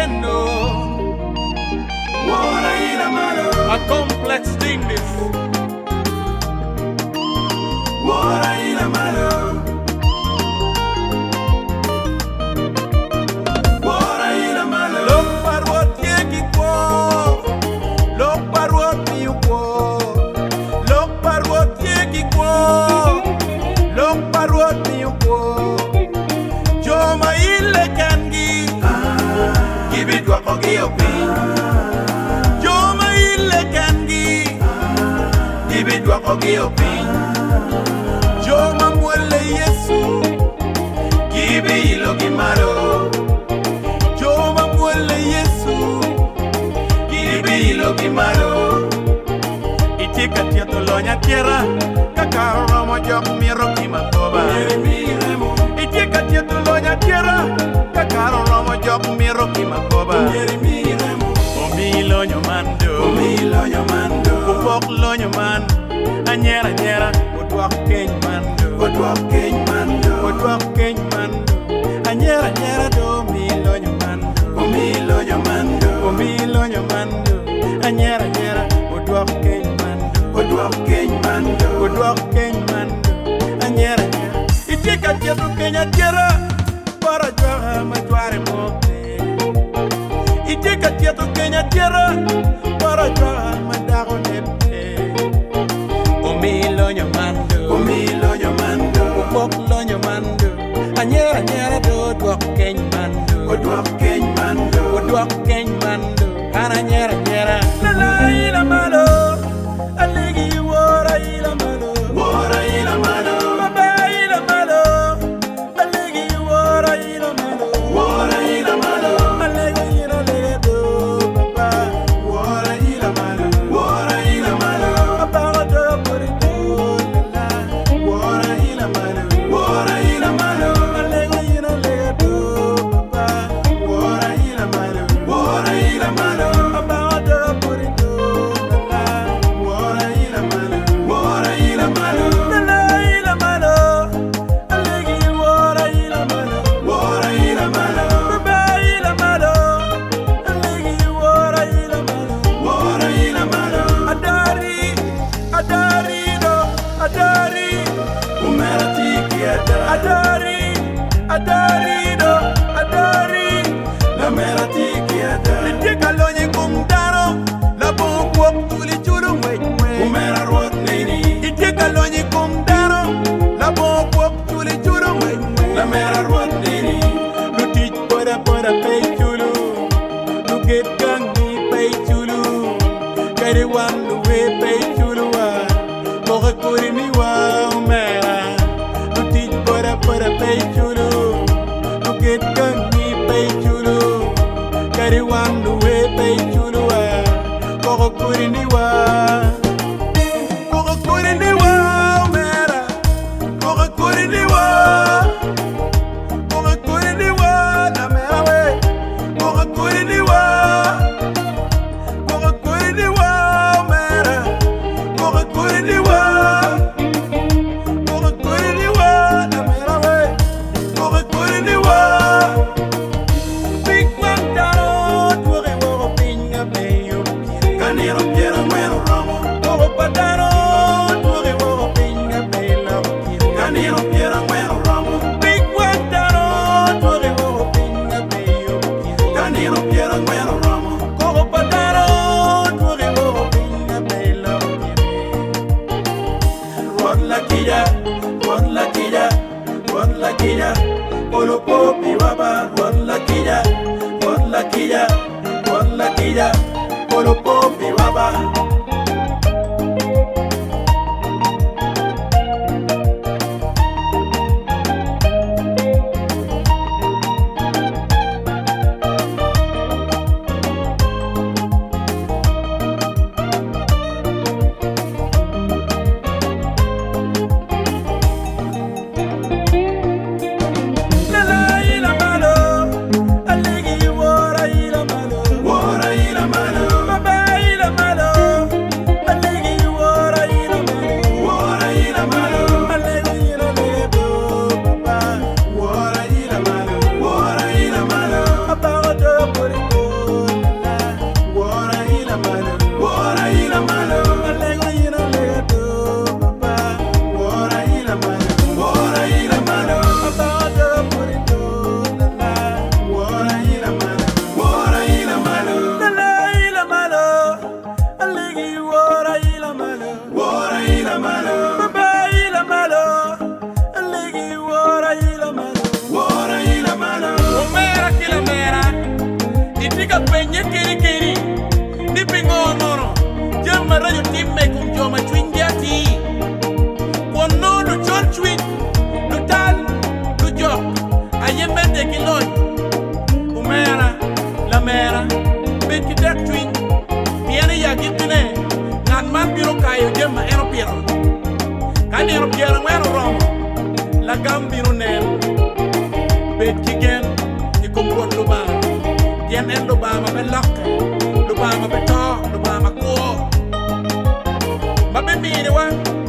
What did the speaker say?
no. A complex thing this. Look for what you go. Look for what you go. Look for what you go. Look for what you go. Joma ile kangi. Give it what you give. Joma ile kangi. Give it what you give. Joma mwele Yesu. Give it ilo gimaro. Joma mwele Yesu. Give it ilo gimaro. Itika tieto lonya tierra. Kakao romo jok miro kimakoba. Itika tieto lonya tierra. Kakao romo jok miro kimakoba. Omi lonyo mando. Upok lonyo man. Anyera anyera. Udwak keny mando. Udwak keny mando. Anyera anyera do mi lonyo mando. Omi lonyo mando. Anyera anyera. Udwak keny mando. Anyera anyera. Itika tieto kenya tierra. Para jwaha majware moke. Itika tieto kenya tierra. Para jwaha madago nepte. Omi lonyo mando. Upok lonyo mando. Anyera anyera do dwak keny mando. Ana anyera anyera. Lala ila malo. Aligi wora ila malo. Baba ila malo. Aligi wora ila malo. Aligi ila lega do baba. Baba do puri do lala. Aligi ila lega do baba. Baba do puri do lala. Lala ila malo. Aligi wora ila malo. Baba ila malo. Aligi wora ila malo. Adari. Itika lonye kumdaro. La bukwok tuli chulu mwe. Itika lonye kumdaro. La bukwok tuli chulu mwe. Lutich pora pay chulu. Luget gangi pay chulu. Kari wan luwe pay chulu wa. Moge kuri mi wa umera. Lutich pora pay chulu. Luget gangi pay chulu. Kari wan luwe pay chulu wa. Moge kuri mi wa. Moge kuri mi wa umera. Moge kuri mi wa. Moge kuri mi wa na mera we. Moge kuri mi wa. Moge kuri mi wa umera. Moge kuri mi wa. Moge kuri mi wa na mera we. Moge kuri mi wa. Big man daro tuwe woro pinga beyo. Kaniro piera mwero ramo. ila malo, baba ila malo, legi wara ila malo, omera kila mera, itika penye kiri, ni pingo mono, jama rayo timme kum joma chwingiati, kono do chol chwin, do tal, do jok, ayembe de kilon, omera, la mera, beki dek chwin, piene ya gitine, nan man biro kayo jema ero piero, kan ero piero ngwero romo, la gambiro nen, beki gen, ikumbron luba, yen en luba ma be lokke, luba ma be to, luba ma ko, ma be mire wa,